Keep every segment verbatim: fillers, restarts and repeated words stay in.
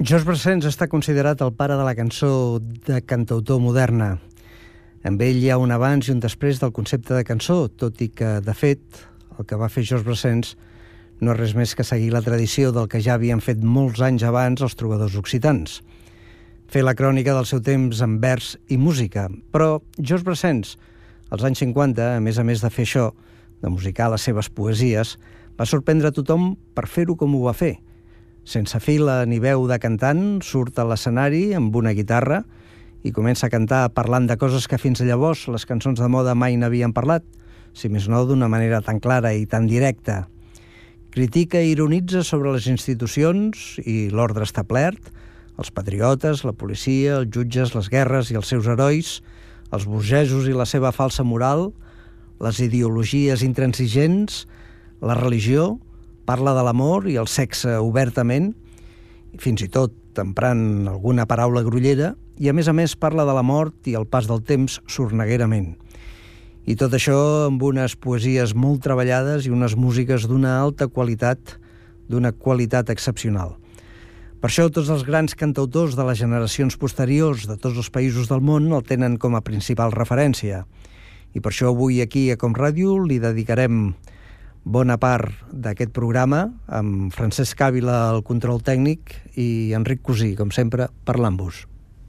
Georges Brassens està considerat el pare de la cançó de cantautor moderna. Amb ell hi ha un abans i un després del concepte de cançó, tot i que, de fet, el que va fer Georges Brassens no és res més que seguir la tradició del que ja havien fet molts anys abans els trobadors occitans. Fer la crònica del seu temps en vers i música. Però Georges Brassens, als anys cinquanta, a més a més de fer això, de musicar les seves poesies, va sorprendre a tothom per fer-ho com ho va fer. Sense fila ni veu de cantant, surt a l'escenari amb una guitarra i comença a cantar parlant de coses que fins llavors les cançons de moda mai n'havien parlat, si més no d'una manera tan clara i tan directa. Critica i ironitza sobre les institucions i l'ordre establert, els patriotes, la policia, els jutges, les guerres i els seus herois, els burgesos i la seva falsa moral, les ideologies intransigents, la religió, parla de l'amor i el sexe obertament, fins i tot emprant alguna paraula grollera, i a més a més parla de la mort i el pas del temps sorneguerament. I tot això amb unes poesies molt treballades i unes músiques d'una alta qualitat, d'una qualitat excepcional. Per això tots els grans cantautors de les generacions posteriors de tots els països del món el tenen com a principal referència. I per això avui aquí a Com Ràdio li dedicarem bona part d'aquest programa amb Francesc Càvila al control tècnic i Enric Cosí, com sempre, parlant-vos.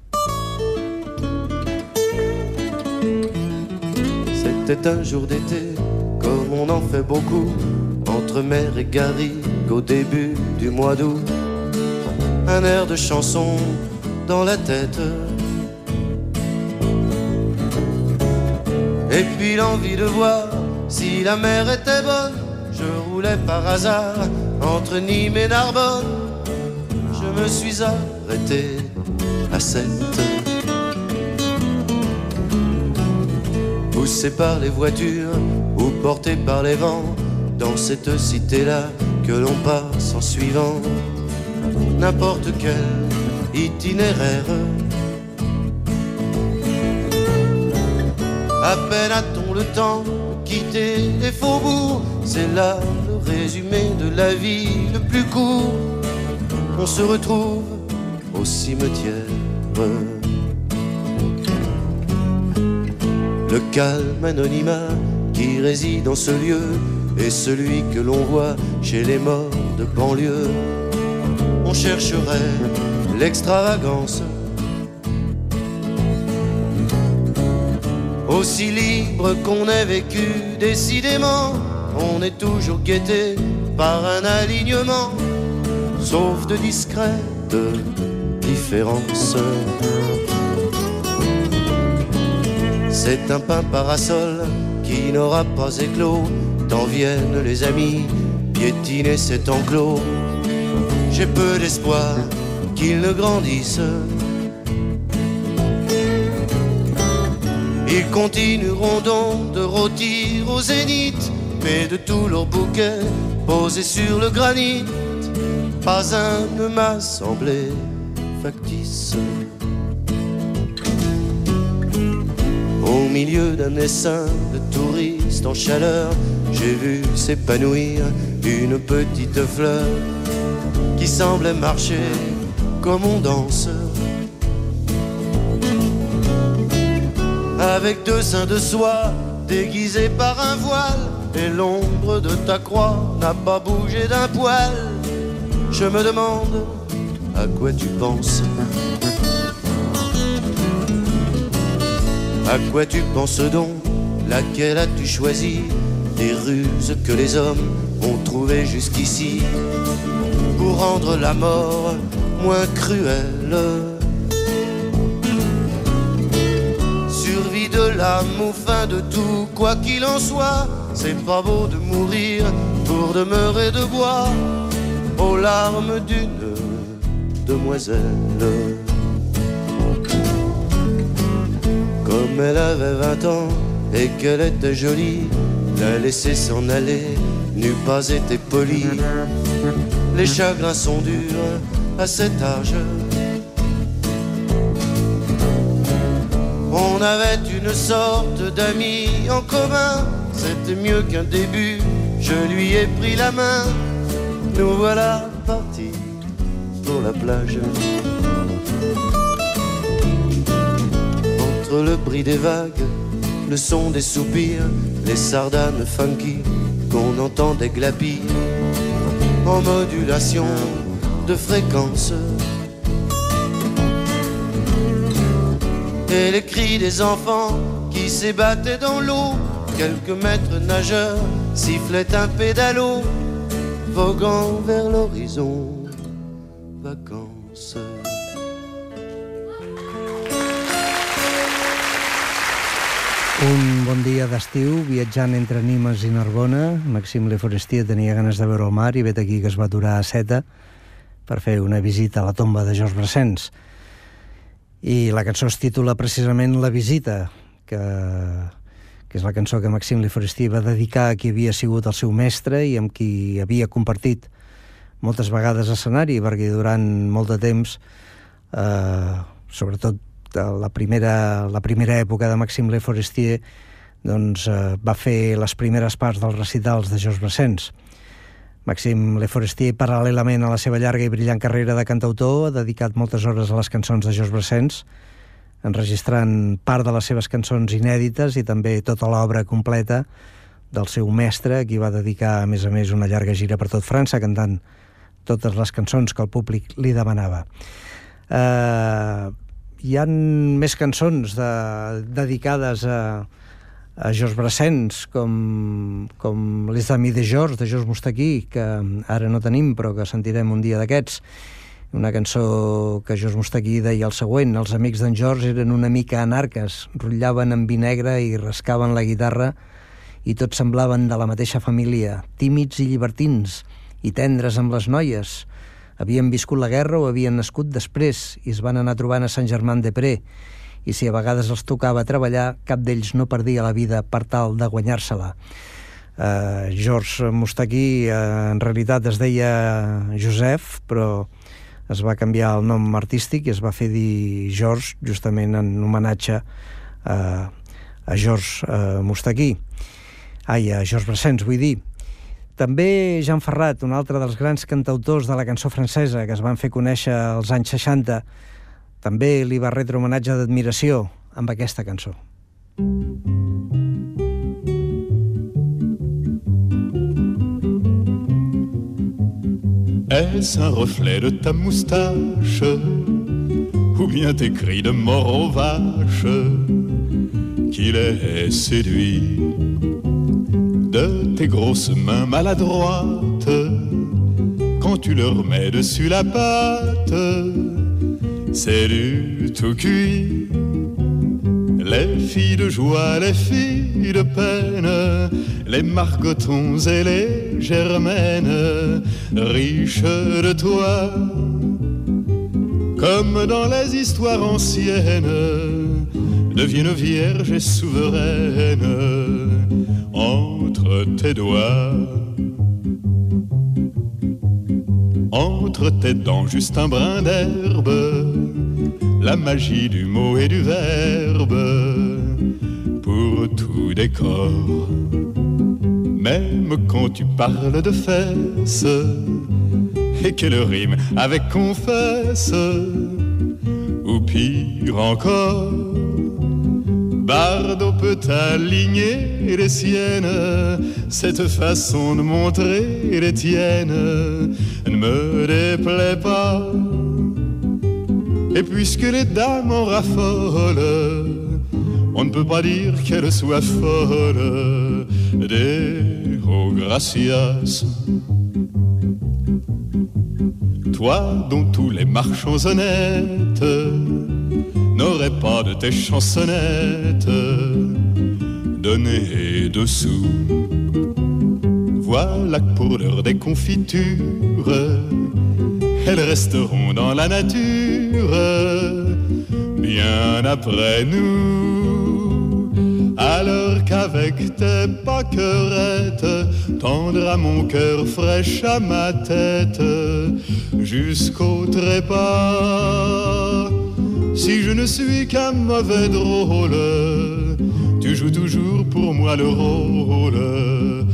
C'était un jour d'été, comme on en fait beaucoup, entre mer et garrigue au début du mois d'août. Un air de chanson dans la tête, et puis l'envie de voir si la mer était bonne. Je roulais par hasard entre Nîmes et Narbonne. Je me suis arrêté à Sète. Poussé par les voitures ou porté par les vents, dans cette cité-là que l'on passe en suivant n'importe quel itinéraire. À peine a-t-on le temps de quitter les faubourgs, c'est là le résumé de la vie le plus court. On se retrouve au cimetière. Le calme anonymat qui réside en ce lieu est celui que l'on voit chez les morts de banlieue. On chercherait l'extravagance, aussi libre qu'on ait vécu, décidément, on est toujours guetté par un alignement, sauf de discrètes différences. C'est un pain parasol qui n'aura pas éclos, tant viennent les amis piétiner cet enclos. J'ai peu d'espoir qu'ils ne grandissent. Ils continueront donc de rôtir au zénith, mais de tout leur bouquet posé sur le granit, pas un ne m'a semblé factice. Au milieu d'un essaim de touristes en chaleur, j'ai vu s'épanouir une petite fleur qui semblait marcher comme on danse, avec deux seins de soie déguisés par un voile, et l'ombre de ta croix n'a pas bougé d'un poil. Je me demande à quoi tu penses. À quoi tu penses donc? Laquelle as-tu choisi des ruses que les hommes ont trouvées jusqu'ici pour rendre la mort moins cruelle? Survie de l'âme ou fin de tout, quoi qu'il en soit, c'est pas beau de mourir pour demeurer de bois aux larmes d'une demoiselle. Comme elle avait vingt ans et qu'elle était jolie, la laisser s'en aller n'eût pas été poli. Les chagrins sont durs à cet âge. On avait une sorte d'amis en commun, c'était mieux qu'un début, je lui ai pris la main. Nous voilà partis pour la plage. Entre le bruit des vagues, le son des soupirs, les sardanes funky qu'on entendait glapir en modulation de fréquence. Et les cris des enfants qui s'ébattaient dans l'eau, quelques maîtres nageurs sifflaient un pédalo, voguant vers l'horizon, vacances. Un bon dia d'estiu, viatjant entre Nimes i Narbona, Maxime Le Forestier tenia ganes de veure el mar i vet aquí que es va aturar a Seta per fer una visita a la tomba de Georges Brassens. I la cançó es titula precisament La visita, que, que és la cançó que Maxime Le Forestier va dedicar a qui havia sigut el seu mestre i amb qui havia compartit moltes vegades escenari, perquè durant molt de temps, eh, sobretot la primera, la primera època de Maxime Le Forestier, doncs, eh, va fer les primeres parts dels recitals de Georges Brassens. Maxime Le Forestier, paral·lelament a la seva llarga i brillant carrera de cantautor, ha dedicat moltes hores a les cançons de Georges Brassens, enregistrant part de les seves cançons inèdites i també tota l'obra completa del seu mestre, a qui va dedicar, a més a més, una llarga gira per tot França, cantant totes les cançons que el públic li demanava. Eh... Hi ha més cançons de, dedicades a, a Georges Brassens, com, com Les Amis de Georges, de Georges Moustaki, que ara no tenim, però que sentirem un dia d'aquests. Una cançó que Georges Moustaki deia el següent: els amics d'en Georges eren una mica anarques, rotllaven amb vi negre i rascaven la guitarra, i tots semblaven de la mateixa família, tímids i llibertins, i tendres amb les noies. Havien viscut la guerra o havien nascut després i es van anar trobant a Saint-Germain-des-Prés, i si a vegades els tocava treballar, cap d'ells no perdia la vida per tal de guanyar-se-la. Uh, Georges Moustaki uh, en realitat es deia Joseph, però es va canviar el nom artístic i es va fer dir Georges, justament en homenatge uh, a Georges uh, Moustaki. Ai, a Georges Brassens, vull dir. També Jean Ferrat, un altre dels grans cantautors de la cançó francesa que es van fer conèixer als anys seixanta, també li va retre homenatge d'admiració amb aquesta cançó. Est-ce un reflet de ta moustache ou bien tes cris de mort aux vaches qui les séduit? De tes grosses mains maladroites, quand tu leur mets dessus la pâte, c'est du tout cuit. Les filles de joie, les filles de peine, les margotons et les germaines, riches de toi, comme dans les histoires anciennes, deviennent vierges et souveraines entre tes doigts, entre tes dents juste un brin d'herbe, la magie du mot et du verbe pour tout décor. Même quand tu parles de fesses et qu'elle rime avec confesse, ou pire encore, Bardot peut aligner les siennes, cette façon de montrer les tiennes ne me déplaît pas. Et puisque les dames en raffolent, on ne peut pas dire qu'elles soient folles. Deo gracias. Toi dont tous les marchands honnêtes n'auraient pas de tes chansonnettes données dessous. Voilà que pour l'heure des confitures, elles resteront dans la nature bien après nous. Alors qu'avec tes paquerettes, tendre à mon cœur, fraîche à ma tête, jusqu'au trépas. Si je ne suis qu'un mauvais drôle, tu joues toujours pour moi le rôle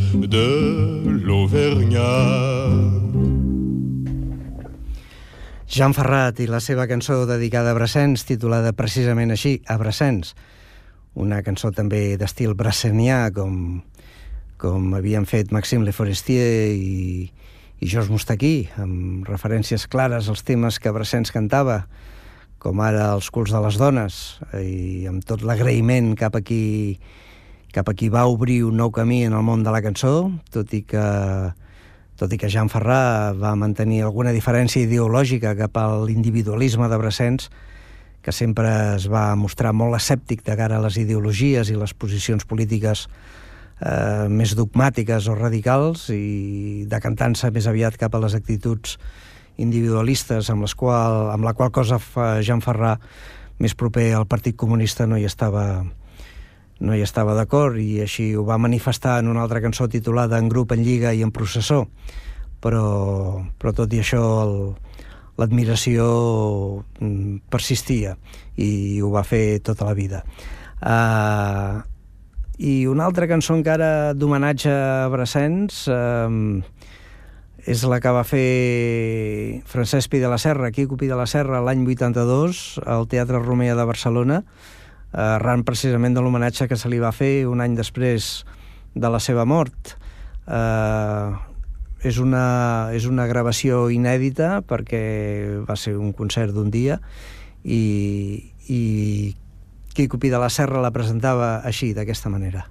de l'Auvergnat. Jean Ferrat i la seva cançó dedicada a Brassens, titulada precisament així, A Brassens. Una cançó també d'estil brassenià, com, com havien fet Maxime Le Forestier i, i Georges Moustaki, amb referències clares als temes que Brassens cantava, com ara Els culs de les dones, i amb tot l'agraïment cap a qui, cap a qui va obrir un nou camí en el món de la cançó, tot i que tot i que Jean Ferrat va mantenir alguna diferència ideològica cap a l'individualisme de Brassens, que sempre es va mostrar molt escèptic de cara a les ideologies i les posicions polítiques eh, més dogmàtiques o radicals, i decantant-se més aviat cap a les actituds individualistes amb, les qual, amb la qual cosa Jean Ferrat, més proper al Partit Comunista, no hi estava no hi estava d'acord, i així ho va manifestar en una altra cançó titulada En grup, en lliga i en processó. Però, però tot i això l'admiració persistia, i ho va fer tota la vida. Uh, I una altra cançó encara d'homenatge a Brassens uh, és la que va fer Francesc Pi de la Serra, Quico Pi de la Serra, l'any vuitanta-dos, al Teatre Romea de Barcelona, arran precisament de l'homenatge que se li va fer un any després de la seva mort. Uh, és, una, és una gravació inèdita, perquè va ser un concert d'un dia, i, i Quico Pi de la Serra la presentava així, d'aquesta manera.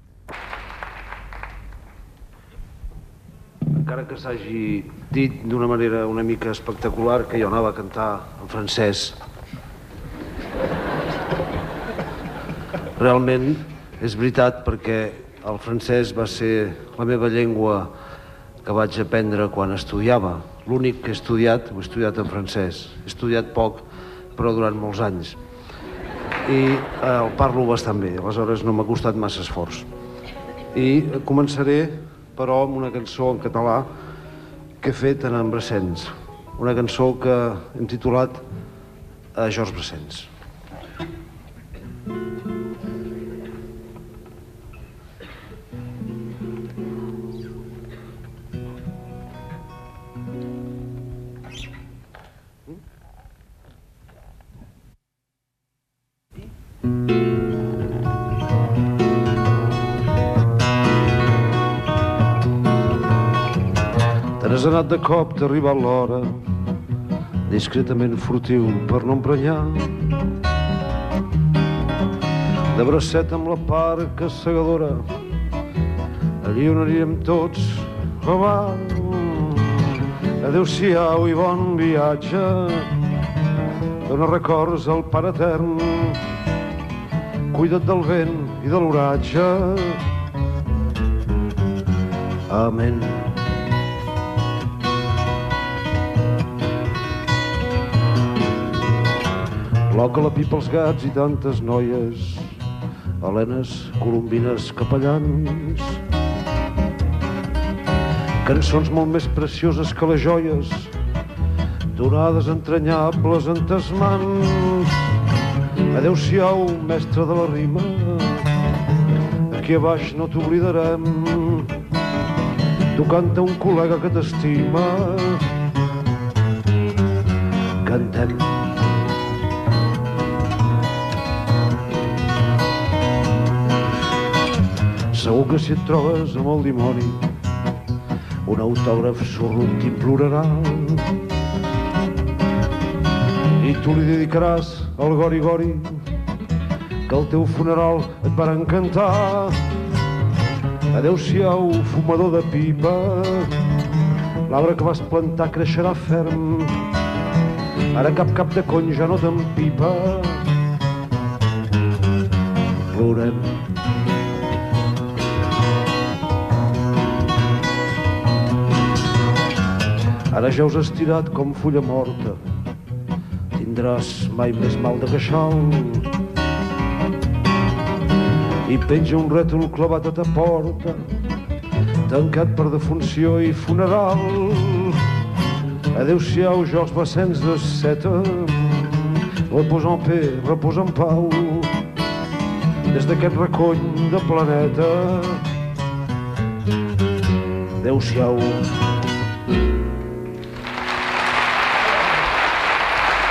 Encara que s'hagi dit d'una manera una mica espectacular que jo anava a cantar en francès, realment és veritat, perquè el francès va ser la meva llengua que vaig aprendre quan estudiava. L'únic que he estudiat, ho he estudiat en francès. He estudiat poc, però durant molts anys. I eh, el parlo bastant bé, aleshores no m'ha costat massa esforç. I començaré, però, amb una cançó en català que he fet en Brassens. Una cançó que hem titulat a Georges Brassens. Has anat de cop, t'ha arribat l'hora, discretament furtiu per no emprenyar. De bracet amb la parca segadora, allí on anirem tots, oh, va. Adéu-siau i bon viatge, dona records al Pare Etern, cuida't del vent i de l'oratge. Amén. Col·loca la pipa als gats i tantes noies, helenes, colombines, capellans. Cançons molt més precioses que les joies, donades entranyables en tes mans. Adéu-siau, mestre de la rima, aquí a baix no t'oblidarem. Tu canta un col·lega que t'estima. Cantem. Segur que si et trobes amb el dimoni, un autògraf sorrut t'implorarà i tu li dedicaràs al gori-gori que al teu funeral et van encantar. Adéu-siau, fumador de pipa, l'arbre que vas plantar creixerà ferm, ara cap cap de cony ja no t'empipa. Plorem. Ara ja us has tirat com fulla morta, tindràs mai més mal de queixal. I penja un rètol clavat a ta porta, tancat per defunció i funeral. Adéu-siau, Georges Brassens de Seta, repos en paix, repos en pau, des d'aquest recony de planeta. Adéu-siau.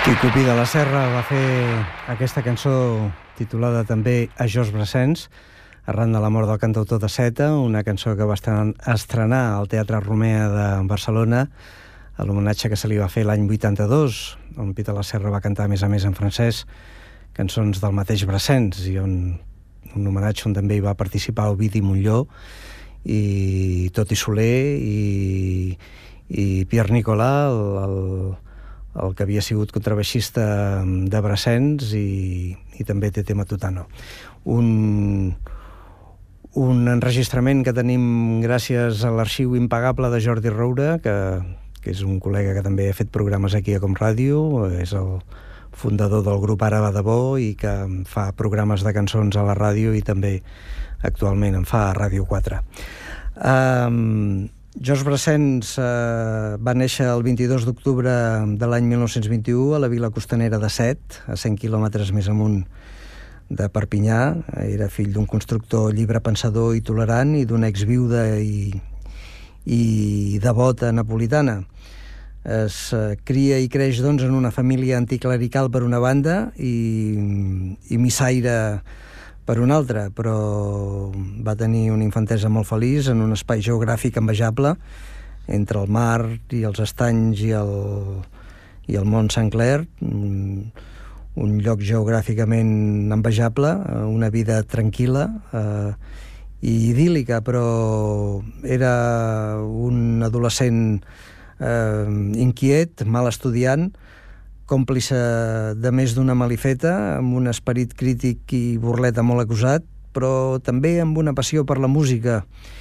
Quico Pi de la Serra va fer aquesta cançó titulada també A Georges Brassens, arran de la mort del cantautor de Seta, una cançó que va estrenar al Teatre Romea de Barcelona, a l'homenatge que se li va fer l'any vuitanta-dos, on Pi de la Serra va cantar a més a més en francès cançons del mateix Brassens, i on un homenatge on també hi va participar Ovidi Montllor i Toti Soler i, i Pierre Nicolas, el, el el que havia sigut contrabaixista de Brassens, i, i també Tete Matutano. Un, un enregistrament que tenim gràcies a l'arxiu impagable de Jordi Roura, que, que és un col·lega que també ha fet programes aquí a Com Ràdio, és el fundador del grup Ara va de bo i que fa programes de cançons a la ràdio i també actualment en fa a Ràdio quatre. Um, Georges Brassens eh, va néixer el vint-i-dos d'octubre de l'any mil nou-cents vint-i-u a la vila costanera de Set, a cent quilòmetres més amunt de Perpinyà. Era fill d'un constructor llibrepensador i tolerant i d'una exviuda i, i devota napolitana. Es eh, cria i creix doncs, en una família anticlerical per una banda i, i missaire per una altra, però va tenir una infantesa molt feliç en un espai geogràfic envejable entre el mar i els estanys i el, i el Mont Saint-Clair, un, un lloc geogràficament envejable, una vida tranquil·la eh, i idíl·lica, però era un adolescent eh, inquiet, mal estudiant, còmplice de més d'una malifeta, amb un esperit crític i burleta molt acusat, però també amb una passió per la música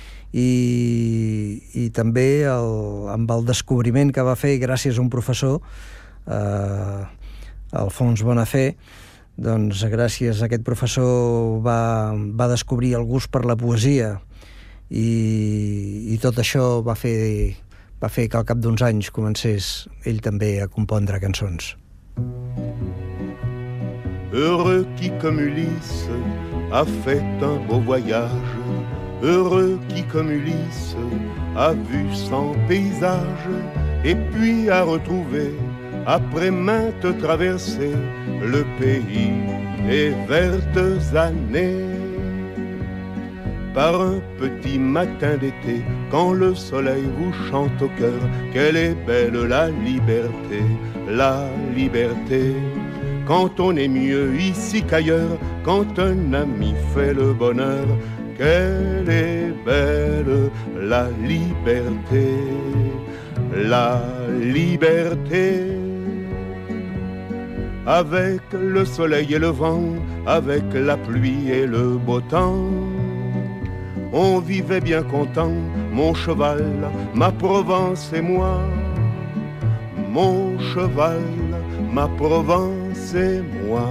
i, i també el, amb el descobriment que va fer gràcies a un professor, eh, Alfons Bonafé. Doncs gràcies a aquest professor va, va descobrir el gust per la poesia i, i tot això va fer, va fer que al cap d'uns anys comencés ell també a compondre cançons. Heureux qui comme Ulysse a fait un beau voyage, heureux qui comme Ulysse a vu cent paysages et puis a retrouvé après maintes traversées le pays des vertes années. Par un petit matin d'été, quand le soleil vous chante au cœur, quelle est belle la liberté, la liberté. Quand on est mieux ici qu'ailleurs, quand un ami fait le bonheur, quelle est belle la liberté, la liberté. Avec le soleil et le vent, avec la pluie et le beau temps, on vivait bien content, mon cheval, ma Provence et moi. Mon cheval, ma Provence et moi.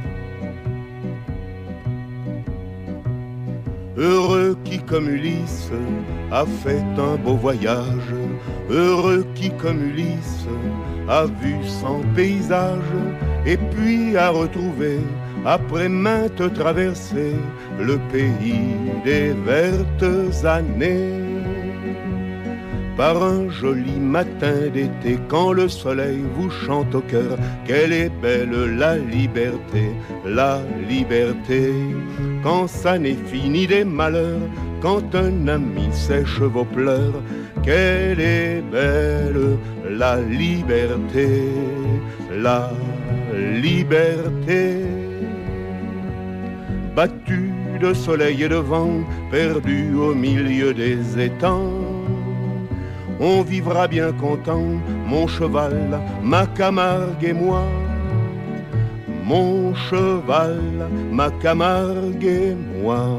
Heureux qui comme Ulysse a fait un beau voyage, heureux qui comme Ulysse a vu cent paysages et puis a retrouvé après maintes traversées le pays des vertes années. Par un joli matin d'été, quand le soleil vous chante au cœur, quelle est belle la liberté, la liberté. Quand ça n'est fini des malheurs, quand un ami sèche vos pleurs, quelle est belle la liberté, la liberté. Battu de soleil et de vent, perdu au milieu des étangs, on vivra bien content, mon cheval, ma Camargue et moi. Mon cheval, ma Camargue et moi.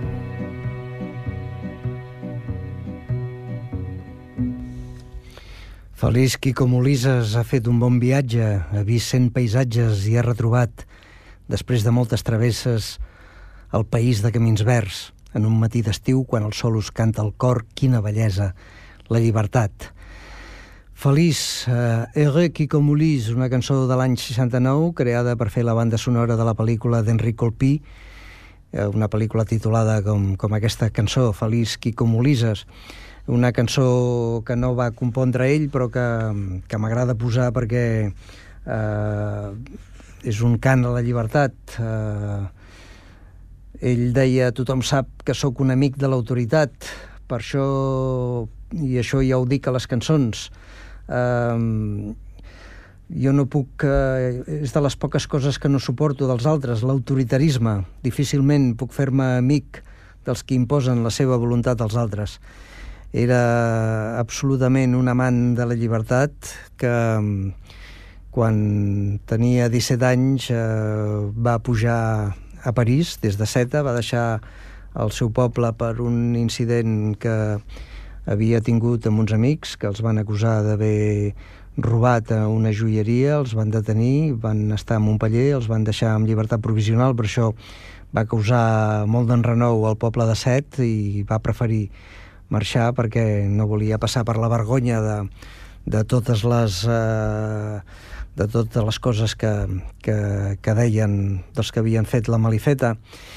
Feliç qui com Ulisses ha fet un bon viatge, ha vist cent paisatges i ha retrobat, després de moltes travesses, el país de camins verds, en un matí d'estiu quan el sol us canta al cor, quina bellesa, la llibertat. Feliç, eh, Heureux qui comme Ulysse, una cançó de l'any seixanta-nou, creada per fer la banda sonora de la pel·lícula d'Henri Colpí, eh, una pel·lícula titulada com, com aquesta cançó, Feliç qui com Ulisses, una cançó que no va compondre ell, però que, que m'agrada posar perquè eh, és un cant a la llibertat. Eh, ell deia, tothom sap que sóc un amic de l'autoritat, per això, i això ja ho dic a les cançons, eh, jo no puc, eh, és de les poques coses que no suporto dels altres, l'autoritarisme. Difícilment puc fer-me amic dels que imposen la seva voluntat als altres. Era absolutament un amant de la llibertat que, quan tenia disset anys, eh, va pujar a París des de Seta, va deixar el seu poble per un incident que havia tingut amb uns amics que els van acusar d'haver robat a una joieria, els van detenir, van estar a Montpeller, els van deixar amb llibertat provisional, per això va causar molt d'enrenou al poble de Set i va preferir marxar perquè no volia passar per la vergonya de, de totes les eh, de totes les coses que, que, que deien dels que havien fet la malifeta.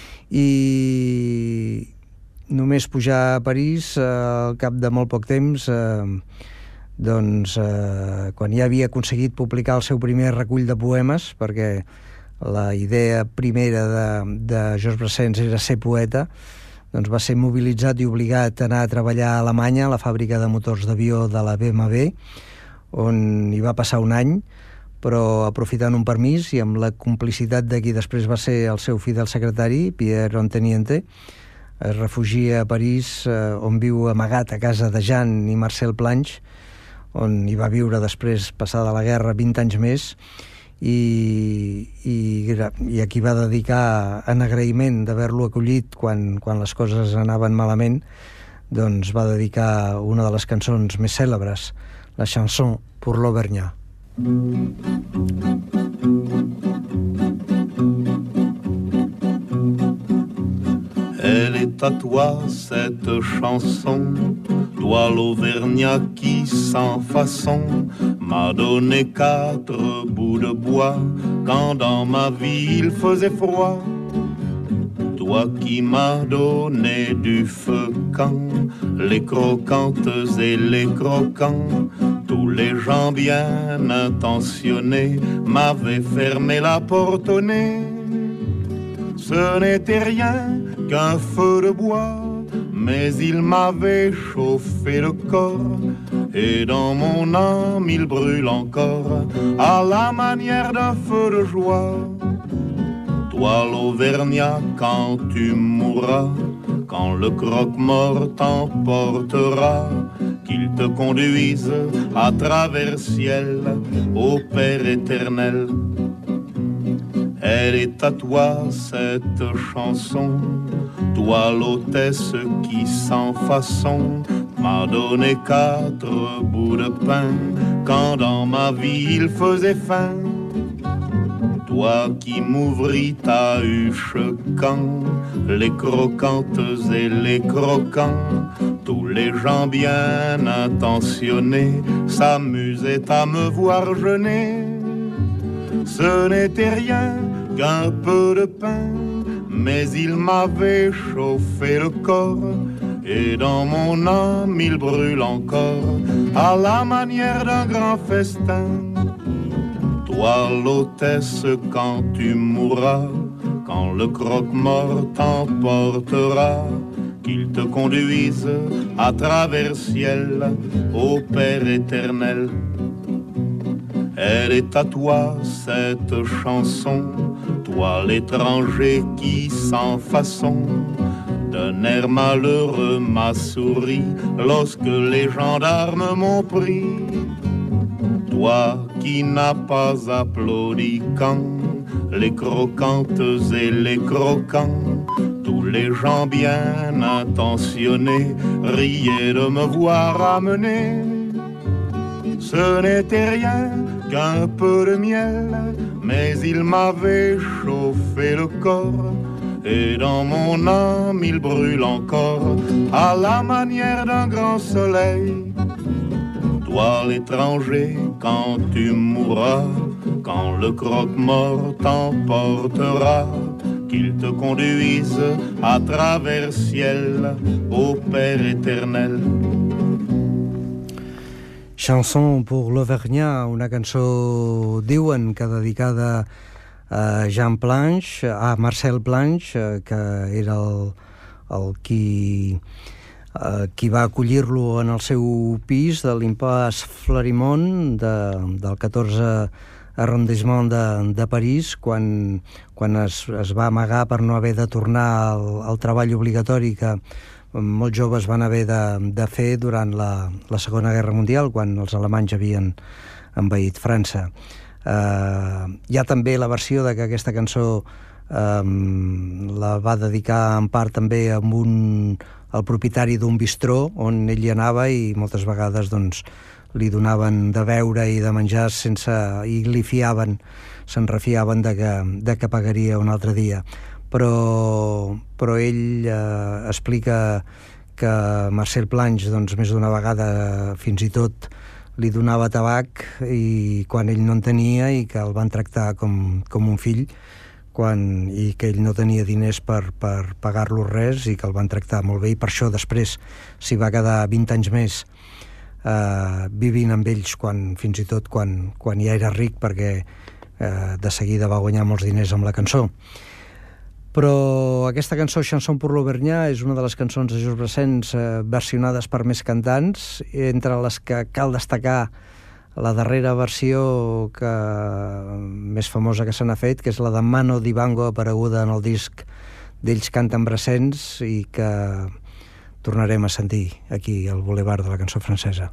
I només pujar a París, eh, al cap de molt poc temps, eh, doncs eh, quan ja havia aconseguit publicar el seu primer recull de poemes, perquè la idea primera de, de Georges Brassens era ser poeta, doncs va ser mobilitzat i obligat a anar a treballar a Alemanya, a la fàbrica de motors d'avió de la B M W, on hi va passar un any, però aprofitant un permís i amb la complicitat de qui després va ser el seu fidel secretari, Pierre Onteniente, es refugia a París, eh, on viu amagat a casa de Jean i Marcel Planche, on hi va viure després, passada la guerra, vint anys més, i, i, i a qui va dedicar, en agraïment d'haver-lo acollit quan, quan les coses anaven malament, doncs va dedicar una de les cançons més cèlebres, la chanson pour l'Auvergnat. Elle est à toi cette chanson, toi l'Auvergnat qui sans façon m'a donné quatre bouts de bois quand dans ma vie il faisait froid. Toi qui m'as donné du feu quand les croquantes et les croquants, tous les gens bien intentionnés m'avaient fermé la porte au nez. Ce n'était rien qu'un feu de bois, mais il m'avait chauffé le corps, et dans mon âme il brûle encore, à la manière d'un feu de joie. Toi l'Auvergnat, quand tu mourras, quand le croque-mort t'emportera, qu'il te conduise à travers ciel, au Père éternel. Elle est à toi cette chanson, toi l'hôtesse qui sans façon m'a donné quatre bouts de pain quand dans ma vie il faisait faim. Toi qui m'ouvris ta huche quand les croquantes et les croquants, tous les gens bien intentionnés s'amusaient à me voir jeûner. Ce n'était rien qu'un peu de pain, mais il m'avait chauffé le corps, et dans mon âme il brûle encore, à la manière d'un grand festin. Toi l'hôtesse, quand tu mourras, quand le croque-mort t'emportera, qu'il te conduise à travers ciel, au Père éternel. Elle est à toi cette chanson, toi l'étranger qui sans façon d'un air malheureux m'a souri lorsque les gendarmes m'ont pris. Toi qui n'as pas applaudi quand les croquantes et les croquants, tous les gens bien intentionnés riaient de me voir amener. Ce n'était rien qu'un peu de miel, mais il m'avait chauffé le corps, et dans mon âme il brûle encore, à la manière d'un grand soleil. Toi l'étranger, quand tu mourras, quand le croque-mort t'emportera, qu'il te conduise à travers ciel, au Père éternel. Chanson pour l'Auvergnat, una cançó, diuen, que dedicada a Jean Planche, a Marcel Planche, que era el, el qui, eh, qui va acollir-lo en el seu pis de l'Impasse Fleurimont de, del catorze arrondissement de, de París, quan, quan es, es va amagar per no haver de tornar al, al treball obligatori que molts joves van haver de, de fer durant la, la Segona Guerra Mundial, quan els alemanys havien envaït França. Uh, hi ha també la versió de que aquesta cançó um, la va dedicar en part també a un, al propietari d'un bistró on ell hi anava i moltes vegades doncs, li donaven de beure i de menjar sense, i li fiaven, se'n refiaven de que, de que pagaria un altre dia. Però, però ell eh, explica que Marcel Planche doncs, més d'una vegada fins i tot li donava tabac i quan ell no en tenia i que el van tractar com, com un fill quan, i que ell no tenia diners per, per pagar-lo res i que el van tractar molt bé i per això després s'hi va quedar vint anys més eh, vivint amb ells quan, fins i tot quan, quan ja era ric perquè eh, de seguida va guanyar molts diners amb la cançó. Però aquesta cançó, Chanson pour l'Auvergnat, és una de les cançons de Georges Brassens eh, versionades per més cantants, entre les que cal destacar la darrera versió que, més famosa que se n'ha fet, que és la de Mano Dibango, apareguda en el disc d'Ells canten Brassens i que tornarem a sentir aquí al Boulevard de la Cançó Francesa.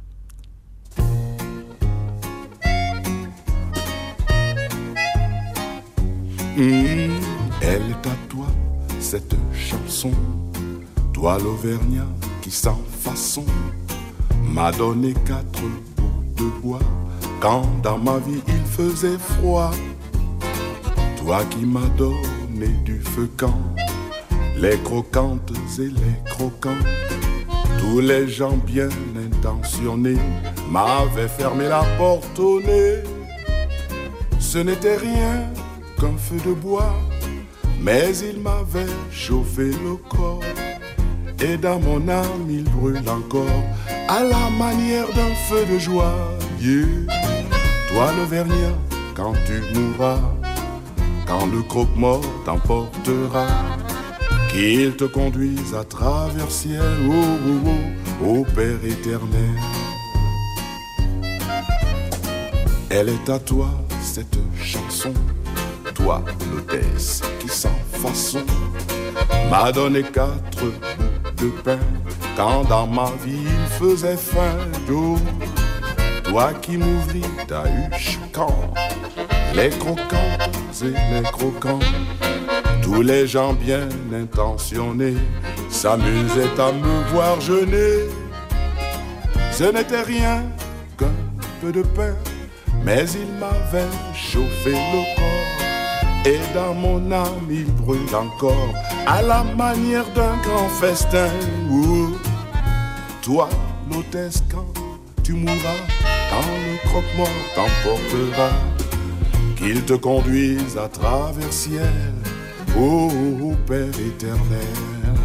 Mmh. Elle est à toi, cette chanson, toi l'Auvergnat qui sans façon m'a donné quatre bouts de bois quand dans ma vie il faisait froid. Toi qui m'as donné du feu quand les croquantes et les croquants, tous les gens bien intentionnés m'avaient fermé la porte au nez. Ce n'était rien qu'un feu de bois, mais il m'avait chauffé le corps et dans mon âme il brûle encore à la manière d'un feu de joie. Yeah. Toi l'Auvergnat, quand tu mourras, quand le croque-mort t'emportera, qu'il te conduise à travers ciel, oh, oh, oh, ô Père éternel. Elle est à toi cette chanson, toi l'hôtesse qui sans façon m'a donné quatre bouts de pain quand dans ma vie il faisait faim. Oh, toi qui m'ouvris ta huche quand les croquantes et les croquants, tous les gens bien intentionnés s'amusaient à me voir jeûner. Ce n'était rien qu'un peu de pain, mais il m'avait chauffé le corps et dans mon âme il brûle encore à la manière d'un grand festin. Ouh, toi l'hôtesse quand tu mourras, quand le croque-mort t'emportera, qu'il te conduise à travers ciel, ô oh, Père éternel.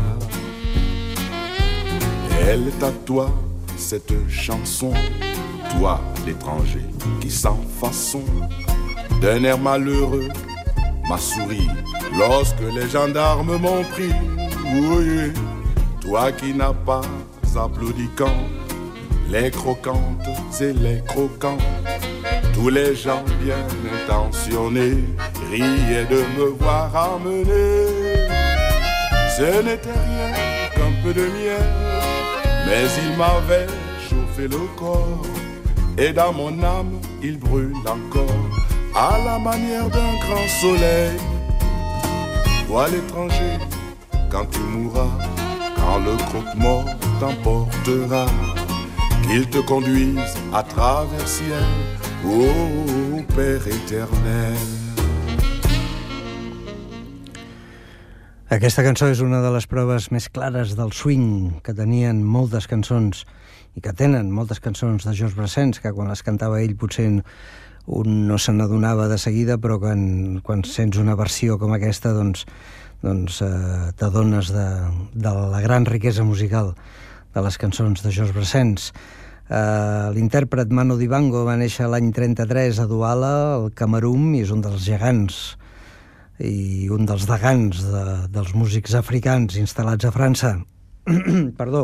Elle est à toi cette chanson, toi l'étranger qui sans façon d'un air malheureux m'a souri lorsque les gendarmes m'ont pris. Oui, toi qui n'as pas applaudi quand les croquantes et les croquants, tous les gens bien intentionnés riaient de me voir amener. Ce n'était rien qu'un peu de miel, mais il m'avait chauffé le corps et dans mon âme il brûle encore à la manière d'un grand soleil. Toi l'étranger, quand tu mourras, quand le croque-mort t'emportera, qu'il te conduise à travers ciel, ô Père éternel. Aquesta cançó és una de les proves més clares del swing que tenien moltes cançons i que tenen moltes cançons de Georges Brassens, que quan les cantava ell potser un no se n'adonava de seguida, però quan, quan sents una versió com aquesta doncs, doncs eh, t'adones de, de la gran riquesa musical de les cançons de Georges Brassens. Uh, L'intèrpret Manu Dibango va néixer l'any trenta-tres a Douala, al Camerun, i és un dels gegants i un dels degans de, dels músics africans instal·lats a França. Perdó.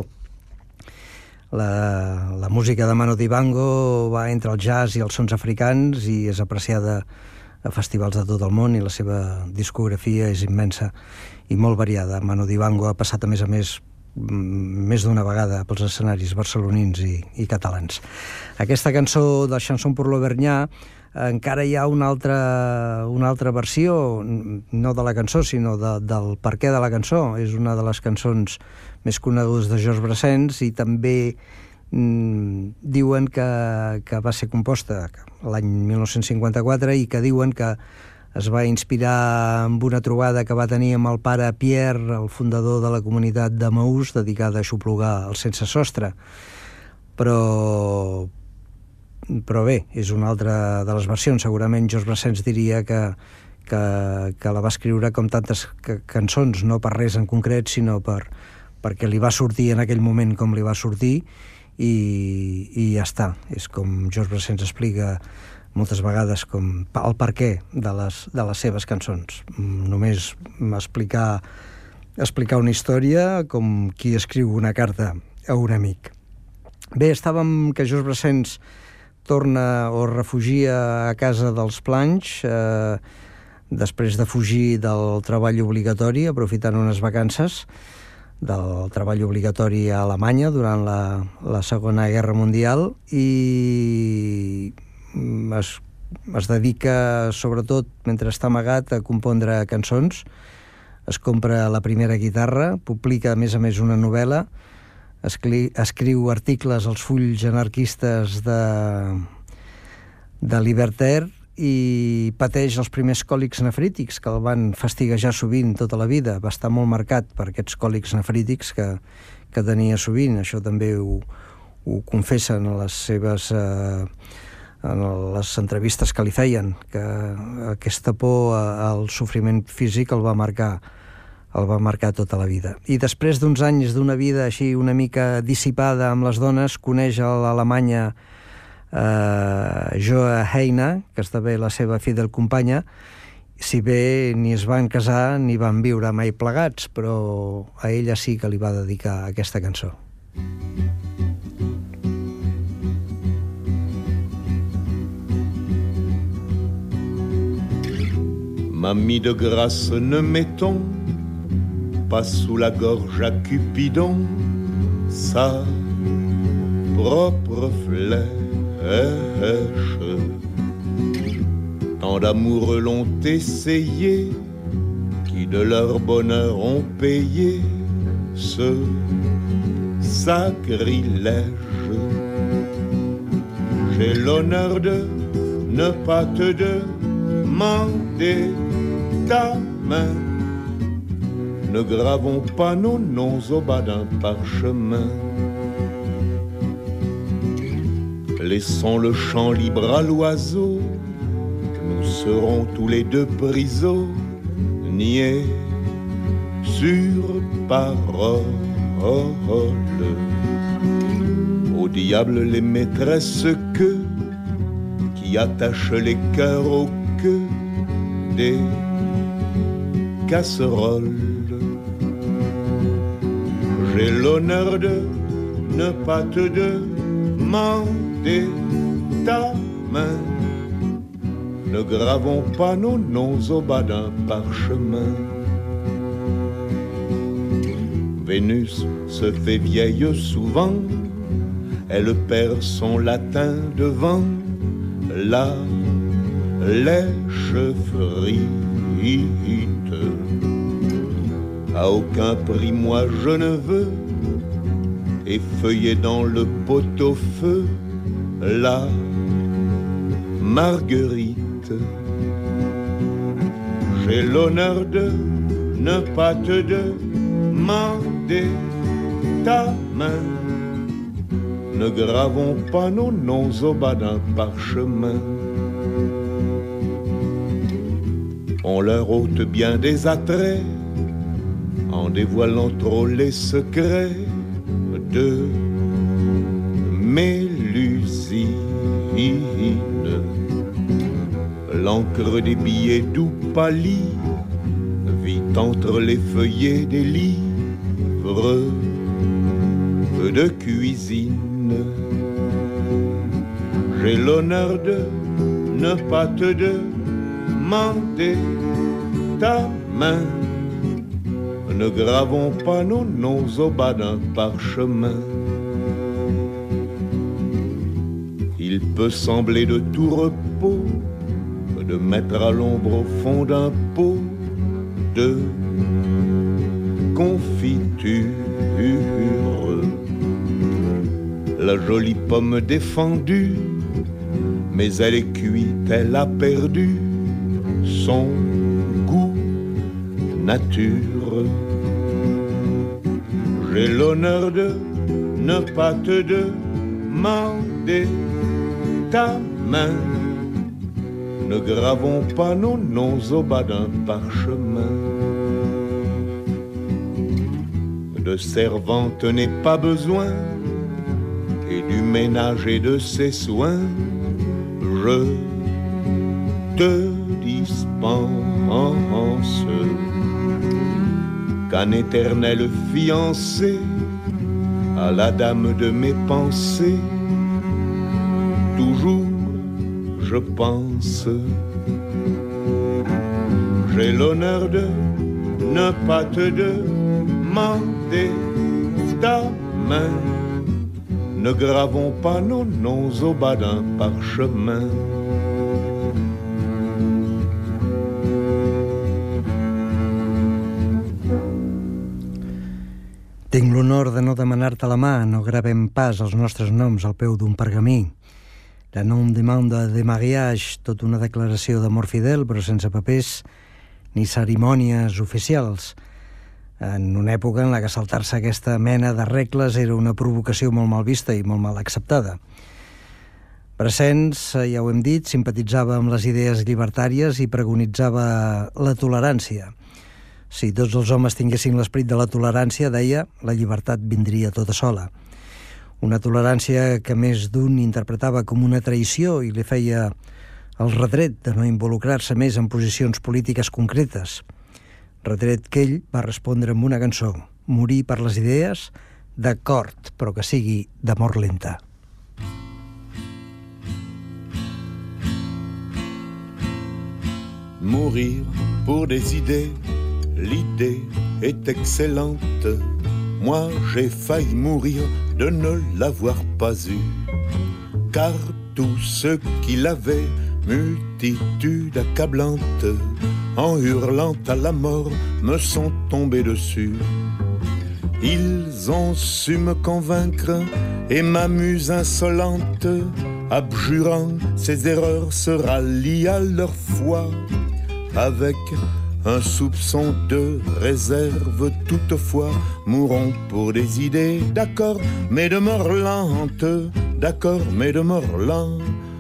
La, la música de Manu Dibango va entre el jazz i els sons africans i és apreciada a festivals de tot el món, i la seva discografia és immensa i molt variada. Manu Dibango ha passat, a més a més, més d'una vegada pels escenaris barcelonins i, i catalans. Aquesta cançó de Chanson pour l'Auvergnat, encara hi ha una altra, una altra versió, no de la cançó, sinó de, del perquè de la cançó. És una de les cançons més conegudes de Georges Brassens, i també mm, diuen que, que va ser composta l'any mil nou-cents cinquanta-quatre, i que diuen que es va inspirar amb una trobada que va tenir amb el pare Pierre, el fundador de la comunitat d'Emaús, dedicada a xuplugar el sense sostre. Però, però bé, és una altra de les versions. Segurament Georges Brassens diria que, que, que la va escriure com tantes cançons, no per res en concret, sinó per, perquè li va sortir en aquell moment com li va sortir, i, i ja està. És com Georges Brassens explica moltes vegades com el perquè de les, de les seves cançons. Només explicar, explicar una història com qui escriu una carta a un amic. Bé, estàvem que Georges Brassens torna o refugia a casa dels Planys, eh, després de fugir del treball obligatori, aprofitant unes vacances del treball obligatori a Alemanya durant la, la Segona Guerra Mundial, i Es, es dedica, sobretot mentre està amagat, a compondre cançons. Es compra la primera guitarra, publica a més a més una novel·la, escri, escriu articles als fulls anarquistes de, de Libertaire, i pateix els primers còlics nefrítics que el van fastiguejar sovint tota la vida. Va estar molt marcat per aquests còlics nefrítics que, que tenia sovint. Això també ho, ho confessen a les seves... Eh, en les entrevistes que li feien, que aquesta por al sofriment físic el va marcar, el va marcar tota la vida. I després d'uns anys d'una vida així una mica dissipada amb les dones, coneix a l'Alemanya eh, Joa Heina, que esdevé la seva fidel companya, si bé ni es van casar ni van viure mai plegats, però a ella sí que li va dedicar aquesta cançó. Mamie de grâce, ne mettons pas sous la gorge à Cupidon sa propre flèche. Tant d'amoureux l'ont essayé, qui de leur bonheur ont payé ce sacrilège. J'ai l'honneur de ne pas te demander ta main. Ne gravons pas nos noms au bas d'un parchemin. Laissons le champ libre à l'oiseau. Nous serons tous les deux prisonniers sur parole. Au diable les maîtresses que qui attachent les cœurs aux queues des casseroles. J'ai l'honneur de ne pas te demander ta main. Ne gravons pas nos noms au bas d'un parchemin. Vénus se fait vieille souvent, elle perd son latin devant la lèche frite. À aucun prix moi je ne veux effeuiller dans le pot-au-feu la marguerite. J'ai l'honneur de ne pas te demander ta main. Ne gravons pas nos noms au bas d'un parchemin. On leur ôte bien des attraits en dévoilant trop les secrets de Mélusine, l'encre des billets doux pâlit, vit entre les feuillets des livres de cuisine. J'ai l'honneur de ne pas te demander ta main. Ne gravons pas nos noms au bas d'un parchemin. Il peut sembler de tout repos de mettre à l'ombre au fond d'un pot de confiture la jolie pomme défendue, mais elle est cuite, elle a perdu son goût nature. J'ai l'honneur de ne pas te demander ta main. Ne gravons pas nos noms au bas d'un parchemin. De servante n'est pas besoin, et du ménage et de ses soins, je te dispense. Qu'un éternel fiancé à la dame de mes pensées, toujours je pense. J'ai l'honneur de ne pas te demander ta main. Ne gravons pas nos noms au bas d'un parchemin. Tinc l'honor de no demanar-te la mà, no gravem pas els nostres noms al peu d'un pergamí. La nom demande de mariage, tot una declaració d'amor fidel, però sense papers ni cerimònies oficials. En una època en la que saltar-se aquesta mena de regles era una provocació molt mal vista i molt mal acceptada. Brassens, ja ho hem dit, simpatitzava amb les idees llibertàries i preconitzava la tolerància. Si tots els homes tinguessin l'esperit de la tolerància, deia, la llibertat vindria tota sola. Una tolerància que més d'un interpretava com una traïció i li feia el retret de no involucrar-se més en posicions polítiques concretes. Retret que ell va respondre amb una cançó, morir per les idees, d'acord, però que sigui de mort lenta. Mourir pour des idées, l'idée est excellente. Moi j'ai failli mourir de ne l'avoir pas eu, car tous ceux qui l'avaient, multitude accablante, en hurlant à la mort, me sont tombés dessus. Ils ont su me convaincre et ma muse insolente, abjurant ses erreurs, se rallient à leur foi, avec un soupçon de réserve toutefois, mourront pour des idées, d'accord, mais de mort lente, d'accord, mais de mort lente.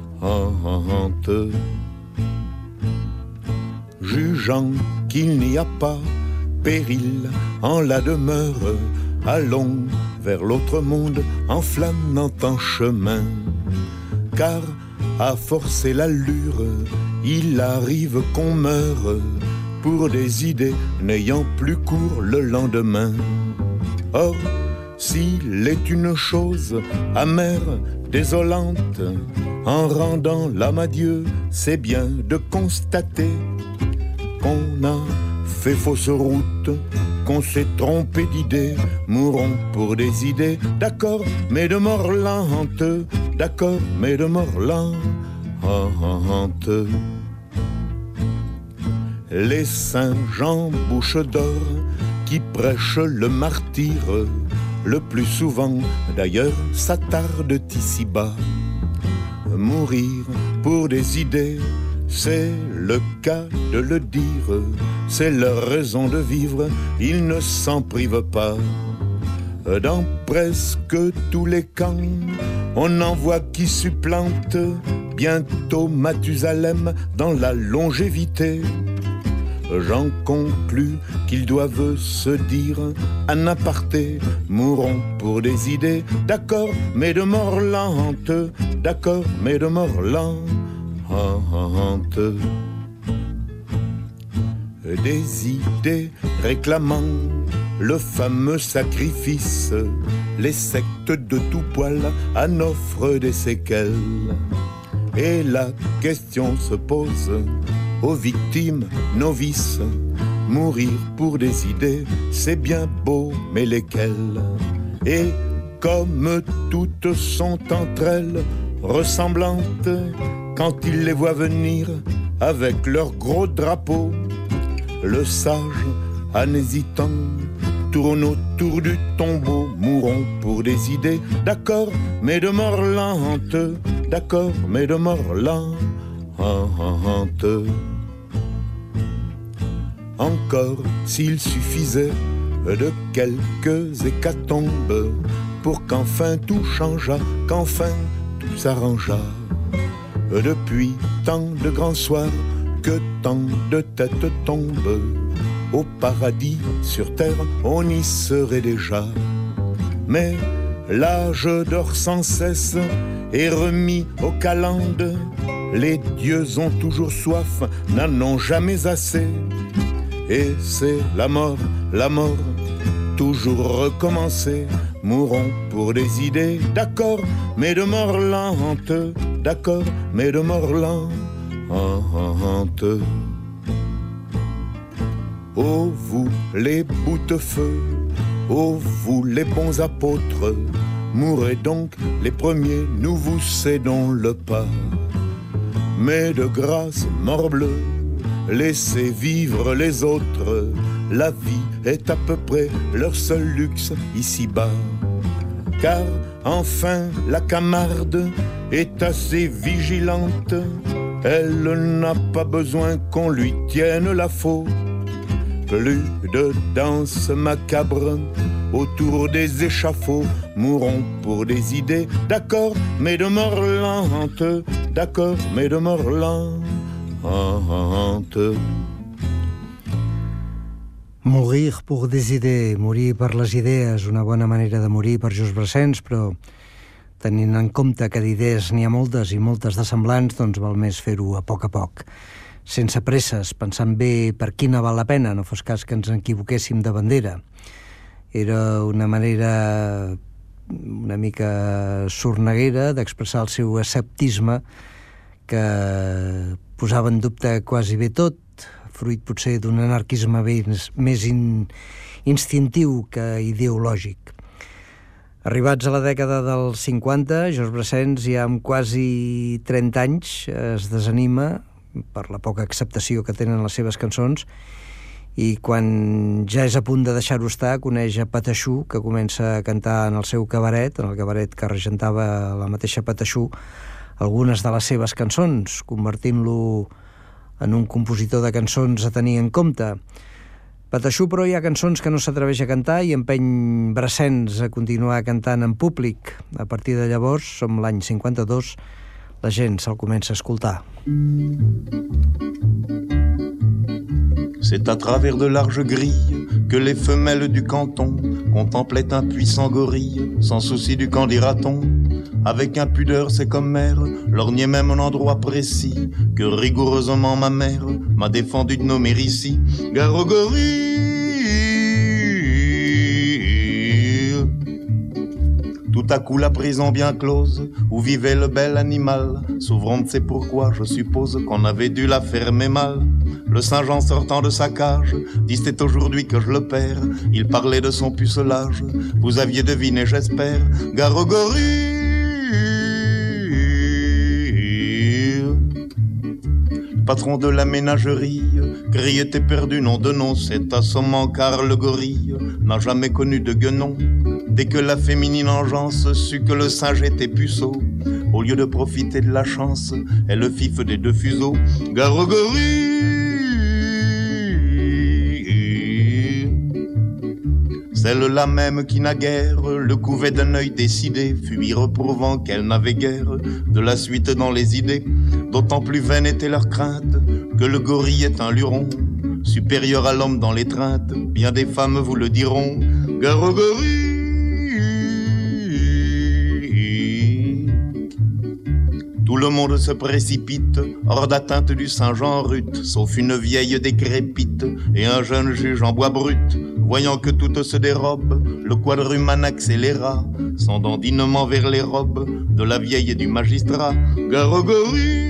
Jugeant qu'il n'y a pas péril en la demeure, allons vers l'autre monde en flânant en chemin, car à forcer l'allure, il arrive qu'on meure pour des idées n'ayant plus cours le lendemain. Or, s'il est une chose amère, désolante, en rendant l'âme à Dieu, c'est bien de constater qu'on a fait fausse route, qu'on s'est trompé d'idées. Mourons pour des idées, d'accord, mais de mort lente, d'accord, mais de mort lente. Les saints Jean bouche d'or qui prêchent le martyre, le plus souvent d'ailleurs s'attardent ici-bas. Mourir pour des idées, c'est le cas de le dire, c'est leur raison de vivre, ils ne s'en privent pas. Dans presque tous les camps, on en voit qui supplante bientôt Mathusalem dans la longévité. j'en conclus qu'ils doivent se dire en aparté, mourons pour des idées, d'accord, mais de mort lente, d'accord, mais de mort lente. Des idées réclamant le fameux sacrifice, les sectes de tout poil en offrent des séquelles. Et la question se pose aux victimes novices, mourir pour des idées, c'est bien beau, mais lesquelles? Et comme toutes sont entre elles ressemblantes, quand ils les voient venir avec leurs gros drapeaux, le sage, en hésitant, tourne autour du tombeau. Mourons pour des idées, d'accord, mais de mort lente, d'accord, mais de mort lente. Encore s'il suffisait de quelques hécatombes pour qu'enfin tout changeât, qu'enfin tout s'arrangeât. Depuis tant de grands soirs que tant de têtes tombent, au paradis sur terre on y serait déjà. Mais l'âge dort sans cesse et remis aux calendes, les dieux ont toujours soif, n'en ont jamais assez. Et c'est la mort, la mort, toujours recommencer. Mourons pour des idées, d'accord, mais de mort lente, d'accord, mais de mort lente. Oh vous les boutefeux, oh vous les bons apôtres, mourrez donc les premiers, nous vous cédons le pas. Mais de grâce, morbleu, laissez vivre les autres, la vie est à peu près leur seul luxe ici-bas. Car enfin la Camarde est assez vigilante, elle n'a pas besoin qu'on lui tienne la faute. Plus de danse macabre autour des échafauds, mourons pour des idées, d'accord, mais de mort lente, d'accord, mais de mort lente. Morir por des idees, morir per les idees, una bona manera de morir per Just Brassens, però tenint en compte que d'idees n'hi ha moltes i moltes de semblants, doncs val més fer-ho a poc a poc, sense presses, pensant bé per quina val la pena, no fos cas que ens equivoquéssim de bandera. Era una manera una mica sorneguera d'expressar el seu esceptisme, que posava en dubte quasi bé tot, fruit potser d'un anarquisme més, més in, instintiu que ideològic. Arribats a la dècada dels cinquanta, Just Brassens, ja amb quasi trenta anys, es desanima per la poca acceptació que tenen les seves cançons, i quan ja és a punt de deixar-ho estar, coneix a Patachú, que comença a cantar en el seu cabaret, en el cabaret que regentava la mateixa Patachú, algunes de les seves cançons, convertint-lo en un compositor de cançons a tenir en compte. Patachú, però, hi ha cançons que no s'atreveix a cantar i empeny Brassens a continuar cantant en públic. A partir de llavors, som l'any cinquanta-dos, la gent se'l comença a escoltar. C'est à travers de larges grilles que les femelles du canton contemplaient un puissant gorille, sans souci du qu'en dira-t-on. Avec impudeur, c'est comme mère, lorgnait même un endroit précis que rigoureusement ma mère m'a défendu de nommer ici. Gare au gorille. Tout à coup la prison bien close où vivait le bel animal s'ouvrant, c'est pourquoi je suppose qu'on avait dû la fermer mal. Le Saint-Jean sortant de sa cage dit c'est aujourd'hui que je le perds. Il parlait de son pucelage, vous aviez deviné j'espère. Gare au gorille. Patron de la ménagerie, grille était perdu, nom de nom, c'est assommant car le gorille n'a jamais connu de guenon. Dès que la féminine engeance sut que le singe était puceau, au lieu de profiter de la chance, elle le fif des deux fuseaux. Gare au gorille. Celle-là même qui naguère le couvait d'un œil décidé, fut y reprouvant qu'elle n'avait guère de la suite dans les idées. D'autant plus vaine était leur crainte que le gorille est un luron, supérieur à l'homme dans l'étreinte, bien des femmes vous le diront. Garogorie. Tout le monde se précipite, hors d'atteinte du Saint-Jean rut, sauf une vieille décrépite et un jeune juge en bois brut. Voyant que toutes se dérobent, le quadrumane accéléra son dandinement vers les robes de la vieille et du magistrat. Garogorie.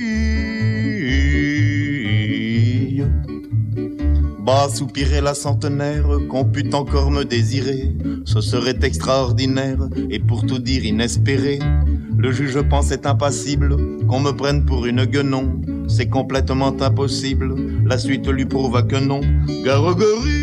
Bas soupirait la centenaire, qu'on pût encore me désirer, ce serait extraordinaire et pour tout dire inespéré. Le juge pensait impassible qu'on me prenne pour une guenon. C'est complètement impossible, la suite lui prouva que non. Garogorie.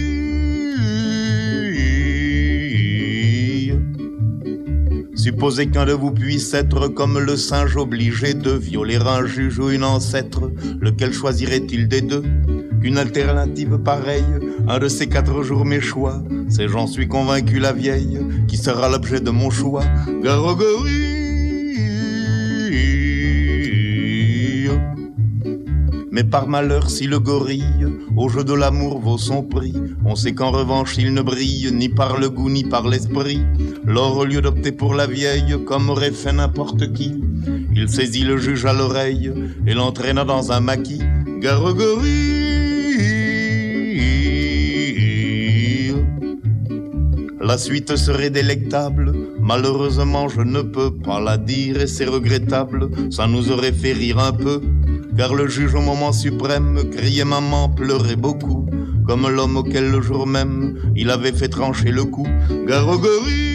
Supposez qu'un de vous puisse être comme le singe obligé de violer un juge ou une ancêtre. Lequel choisirait-il des deux? Qu'une alternative pareille, un de ces quatre jours mes choix. C'est j'en suis convaincu la vieille, qui sera l'objet de mon choix. Garogorie. Mais par malheur si le gorille au jeu de l'amour vaut son prix, on sait qu'en revanche il ne brille ni par le goût ni par l'esprit. Lors au lieu d'opter pour la vieille comme aurait fait n'importe qui, il saisit le juge à l'oreille et l'entraîna dans un maquis. Garogorie. La suite serait délectable, malheureusement je ne peux pas la dire et c'est regrettable, ça nous aurait fait rire un peu. Car le juge au moment suprême criait maman, pleurait beaucoup, comme l'homme auquel le jour même il avait fait trancher le cou. Garogorie.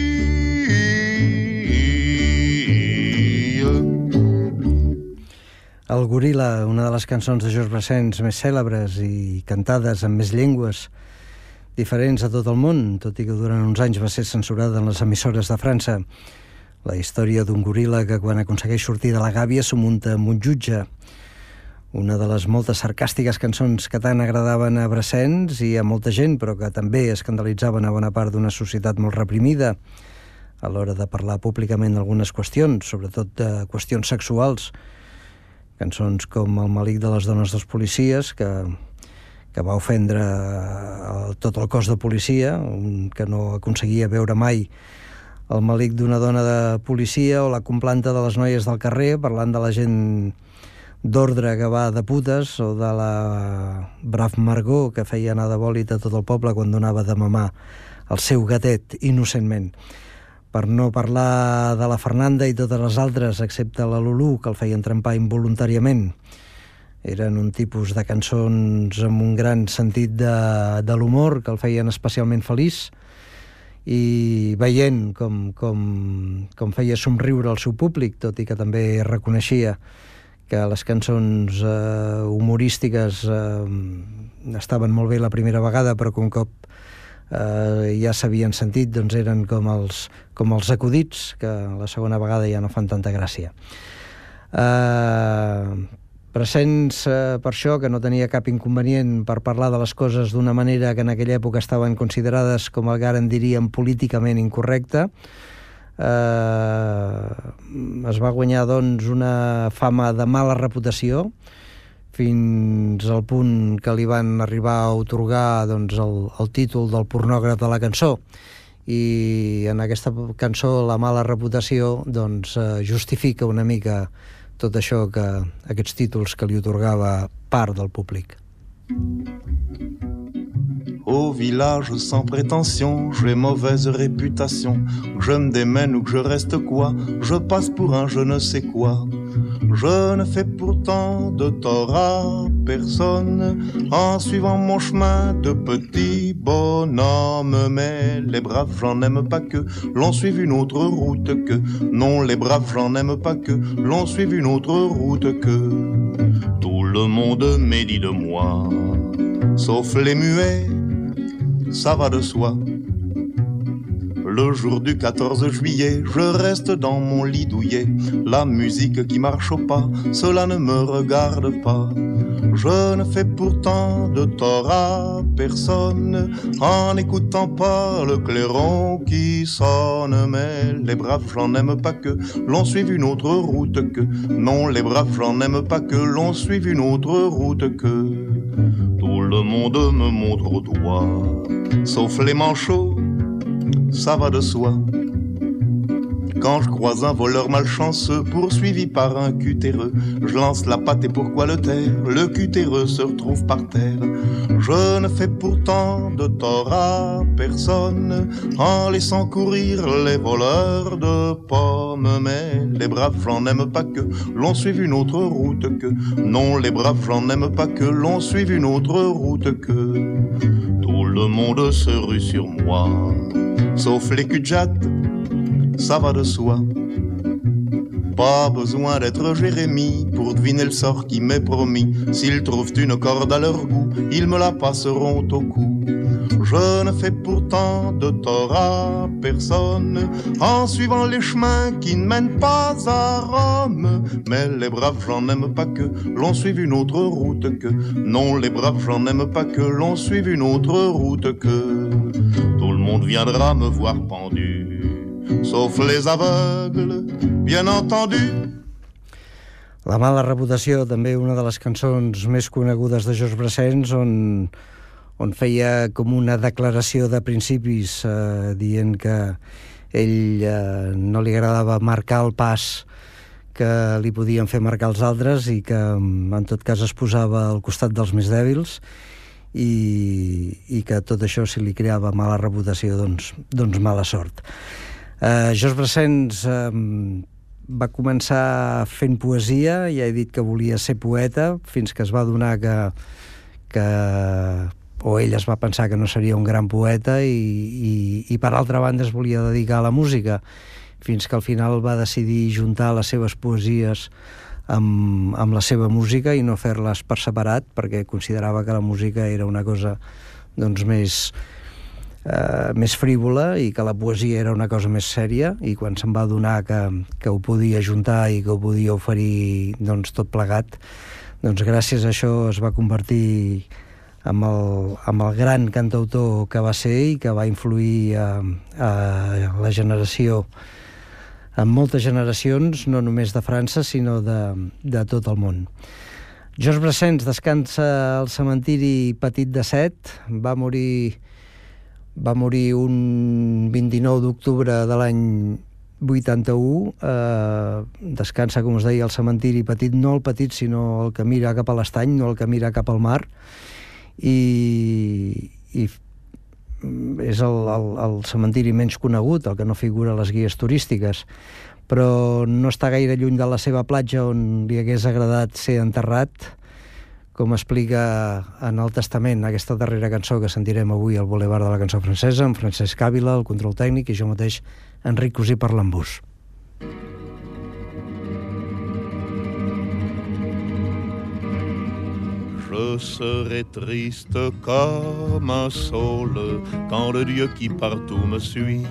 El Goril·la, una de les cançons de Georges Brassens més cèlebres i cantades en més llengües diferents a tot el món, tot i que durant uns anys va ser censurada en les emissores de França. La història d'un goril·la que quan aconsegueix sortir de la gàbia s'ho munta amb un jutge. Una de les moltes sarcàstiques cançons que tant agradaven a Brassens i a molta gent, però que també escandalitzaven a bona part d'una societat molt reprimida a l'hora de parlar públicament d'algunes qüestions, sobretot de qüestions sexuals. Cançons com El malic de les dones dels policies, que, que va ofendre el, tot el cos de policia, un que no aconseguia veure mai el malic d'una dona de policia, o La complanta de les noies del carrer, parlant de la gent d'ordre que va de putes, o de la Brave Margot, que feia anar de bòlit a tot el poble quan donava de mamar el seu gatet, innocentment. Per no parlar de la Fernanda i totes les altres, excepte la Lulú, que el feien trempar involuntàriament. Eren un tipus de cançons amb un gran sentit de, de l'humor, que el feien especialment feliç, i veient com, com, com feia somriure el seu públic, tot i que també reconeixia que les cançons eh, humorístiques eh, estaven molt bé la primera vegada, però que un cop eh, ja s'havien sentit, doncs eren com els, com els acudits, que la segona vegada ja no fan tanta gràcia. Eh, Brassens, eh, per això, que no tenia cap inconvenient per parlar de les coses d'una manera que en aquella època estaven considerades, com ara en diríem, políticament incorrecta, eh, es va guanyar doncs una fama de mala reputació fins al punt que li van arribar a otorgar doncs, el, el títol del pornògraf de la cançó, i en aquesta cançó la mala reputació doncs, eh, justifica una mica tot això, que aquests títols que li otorgava part del públic. Au village sans prétention, j'ai mauvaise réputation. Que je me démène ou que je reste quoi, je passe pour un je ne sais quoi. Je ne fais pourtant de tort à personne en suivant mon chemin de petit bonhomme. Mais les braves, j'en aime pas que l'on suive une autre route que. Non, les braves, j'en aime pas que l'on suive une autre route que. Tout le monde médit de moi, sauf les muets, ça va de soi. Le jour du quatorze juillet, je reste dans mon lit douillet. La musique qui marche au pas, cela ne me regarde pas. Je ne fais pourtant de tort à personne en n'écoutant pas le clairon qui sonne. Mais les braves, j'en aime pas que l'on suive une autre route que. Non, les braves, j'en aime pas que l'on suive une autre route que. Tout le monde me montre au doigt, sauf les manchots, ça va de soi. Quand je croise un voleur malchanceux poursuivi par un cutéreux, je lance la patte et pourquoi le taire? Le cutéreux se retrouve par terre. Je ne fais pourtant de tort à personne en laissant courir les voleurs de pommes. Mais les braves, j'en aime pas que l'on suive une autre route que. Non, les braves, j'en aime pas que l'on suive une autre route que. Tout le monde se rue sur moi, sauf les cul-de-jatte, ça va de soi. Pas besoin d'être Jérémie pour deviner le sort qui m'est promis. S'ils trouvent une corde à leur goût, ils me la passeront au cou. Je ne fais pourtant de tort à personne en suivant les chemins qui ne mènent pas à Rome. Mais les braves, j'en aime pas que l'on suive une autre route que. Non, les braves, j'en aime pas que l'on suive une autre route que. Tout le monde viendra me voir pendu, sauf les aveugles, bien entendu. La mala reputació, també una de les cançons més conegudes de Georges Brassens, on, on feia com una declaració de principis eh, dient que ell eh, no li agradava marcar el pas que li podien fer marcar els altres i que en tot cas es posava al costat dels més dèbils i, i que tot això, si li creava mala reputació, doncs, doncs mala sort. Uh, Georges Brassens uh, va començar fent poesia, ja he dit que volia ser poeta, fins que es va adonar que, que o ell es va pensar que no seria un gran poeta i, i, i per altra banda es volia dedicar a la música, fins que al final va decidir juntar les seves poesies amb, amb la seva música i no fer-les per separat, perquè considerava que la música era una cosa doncs més Uh, més frívola i que la poesia era una cosa més sèria, i quan se'n va adonar que, que ho podia juntar i que ho podia oferir doncs, tot plegat, doncs gràcies a això es va convertir en el, en el gran cantautor que va ser i que va influir a, a la generació, en moltes generacions, no només de França sinó de, de tot el món. Georges Brassens descansa al cementiri Petit de Sète, va morir Va morir un vint-i-nou d'octubre de l'any vuitanta-u, eh, descansa, com us deia, al cementiri Petit, no el Petit, sinó el que mira cap a l'estany, no el que mira cap al mar, i, i és el, el, el cementiri menys conegut, el que no figura a les guies turístiques, però no està gaire lluny de la seva platja on li hagués agradat ser enterrat, com explica en el Testament, aquesta darrera cançó que sentirem avui al Boulevard de la Cançó Francesa, amb Francesc Ávila, el control tècnic, i jo mateix, Enric Cosí, parlant amb vos. Je serai triste comme un saule quand le Dieu qui partout me suit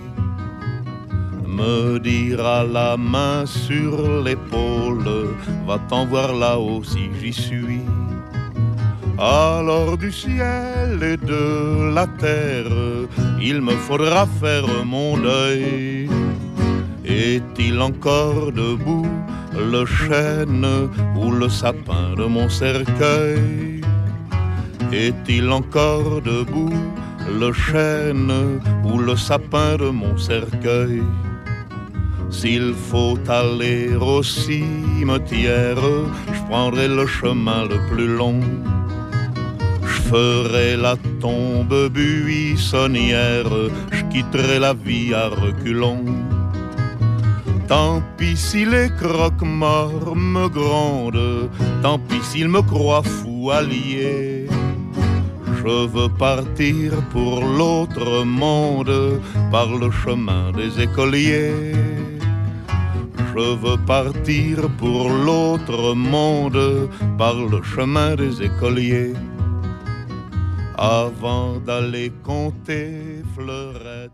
me dira la main sur l'épaule, va-t'en voir là-haut si j'y suis. Alors du ciel et de la terre, il me faudra faire mon deuil. Est-il encore debout le chêne ou le sapin de mon cercueil? Est-il encore debout le chêne ou le sapin de mon cercueil? S'il faut aller au cimetière, je prendrai le chemin le plus long. Je ferai la tombe buissonnière, je quitterai la vie à reculons. Tant pis si les croque-morts me grondent, tant pis s'ils me croient fou allié. Je veux partir pour l'autre monde, par le chemin des écoliers. Je veux partir pour l'autre monde, par le chemin des écoliers. Avant d'aller compter fleurettes.